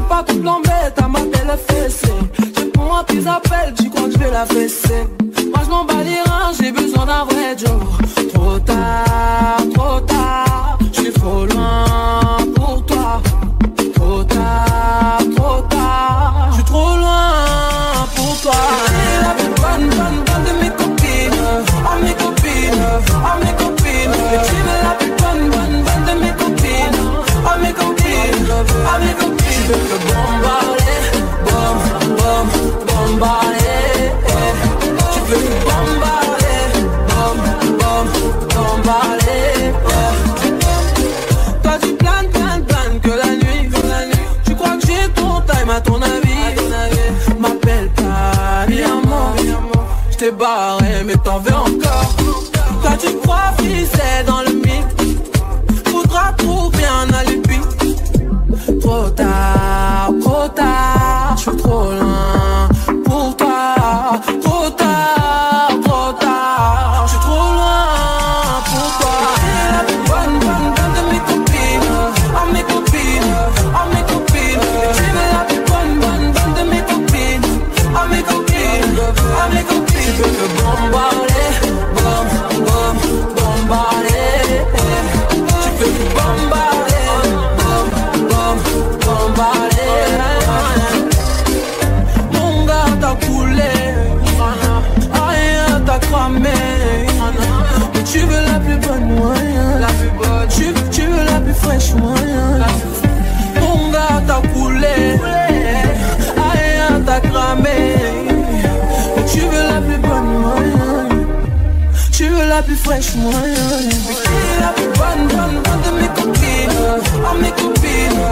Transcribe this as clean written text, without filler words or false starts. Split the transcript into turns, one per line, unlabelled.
pas toute l'embête à ma belle fessée. J'ai pour moi tes appels, tu crois que je vais la fesser. Moi je m'en bats les reins, j'ai besoin d'un vrai Joe. Trop tard, je suis trop loin pour toi. Trop tard, je suis trop loin pour toi. Et la plus bonne de mes copines, oh mes copines, oh mes copines. Et tu es la plus bonne de mes copines, oh mes copines, oh mes copines. Tu veux me bombarder, bombarder. Tu veux me bombarder, Toi tu planes que la nuit. Tu crois que j'ai ton time à ton avis. M'appelle pas, mi amor. J't'ai barré mais t'en veux encore. Toi tu crois c'est dans le mythe. Faudra trouver un alibi. Trop tard, j'suis trop loin pour toi. Trop tard, j'suis trop loin pour toi. Et la plus bonne de mes copines, oh mes copines, oh mes copines. Et tu es la plus bonne de mes copines, oh mes copines, oh mes copines. Tu veux me bombarder, bombarder. Tu veux me bombarder, bombarder. Mon gars t'as coulé, rien t'a cramé. Tu veux la plus bonne moyen, tu veux la plus fraîche moyen. Mon gars t'as coulé, rien t'a cramé. Tu veux la plus bonne moyen, tu veux la plus fraîche moyen. La plus bonne de mes copines, oh mes copines,